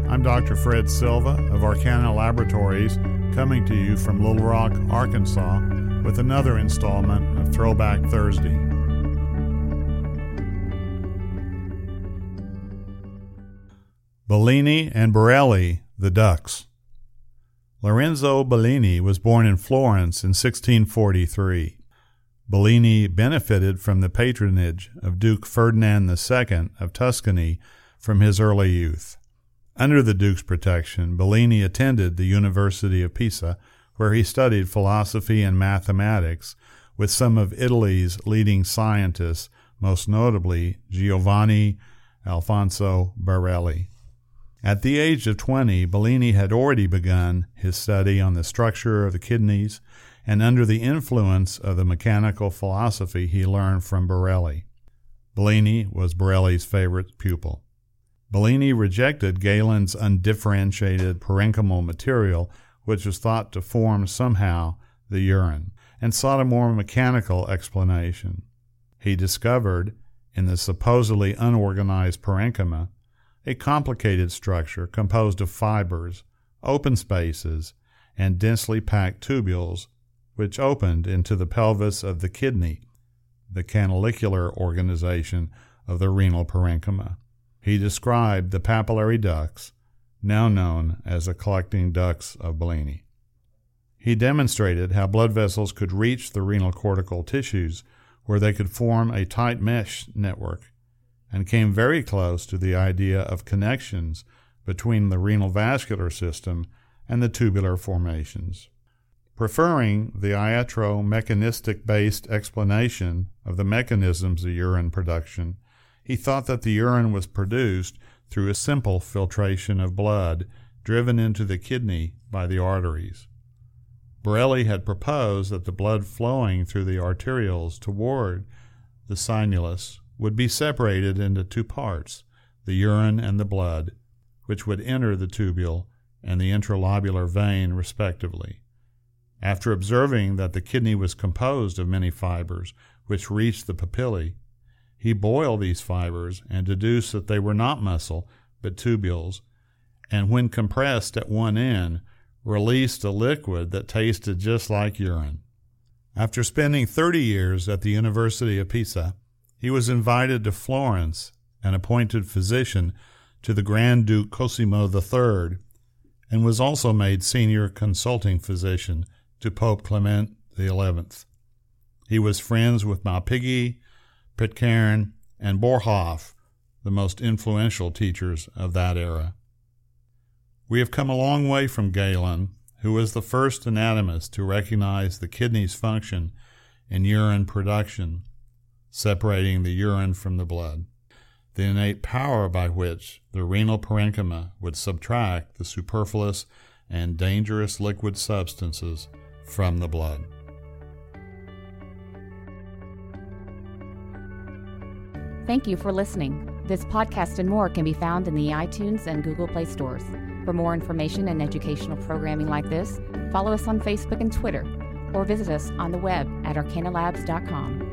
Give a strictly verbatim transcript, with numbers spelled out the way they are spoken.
I'm Doctor Fred Silva of Arcana Laboratories, coming to you from Little Rock, Arkansas, with another installment of Throwback Thursday. Bellini and Borelli, the Ducks. Lorenzo Bellini was born in Florence in sixteen forty-three. Bellini benefited from the patronage of Duke Ferdinand the Second of Tuscany from his early youth. Under the Duke's protection, Bellini attended the University of Pisa, where he studied philosophy and mathematics with some of Italy's leading scientists, most notably Giovanni Alfonso Borelli. At the age of twenty, Bellini had already begun his study on the structure of the kidneys, and under the influence of the mechanical philosophy he learned from Borelli. Bellini was Borelli's favorite pupil. Bellini rejected Galen's undifferentiated parenchymal material, which was thought to form somehow the urine, and sought a more mechanical explanation. He discovered, in the supposedly unorganized parenchyma, a complicated structure composed of fibers, open spaces, and densely packed tubules, which opened into the pelvis of the kidney, the canalicular organization of the renal parenchyma. He described the papillary ducts, now known as the collecting ducts of Bellini. He demonstrated how blood vessels could reach the renal cortical tissues, where they could form a tight mesh network, and came very close to the idea of connections between the renal vascular system and the tubular formations. Preferring the iatromechanistic-based explanation of the mechanisms of urine production, he thought that the urine was produced through a simple filtration of blood driven into the kidney by the arteries. Borelli had proposed that the blood flowing through the arterioles toward the sinulus would be separated into two parts, the urine and the blood, which would enter the tubule and the intralobular vein respectively. After observing that the kidney was composed of many fibers which reached the papillae, he boiled these fibers and deduced that they were not muscle but tubules, and when compressed at one end, released a liquid that tasted just like urine. After spending thirty years at the University of Pisa, he was invited to Florence and appointed physician to the Grand Duke Cosimo the Third, and was also made senior consulting physician to Pope Clement the Eleventh. He was friends with Malpighi, Pitcairn, and Boerhaave, the most influential teachers of that era. We have come a long way from Galen, who was the first anatomist to recognize the kidney's function in urine production, separating the urine from the blood, the innate power by which the renal parenchyma would subtract the superfluous and dangerous liquid substances from the blood. Thank you for listening. This podcast and more can be found in the iTunes and Google Play stores. For more information and educational programming like this, follow us on Facebook and Twitter, or visit us on the web at arcana labs dot com.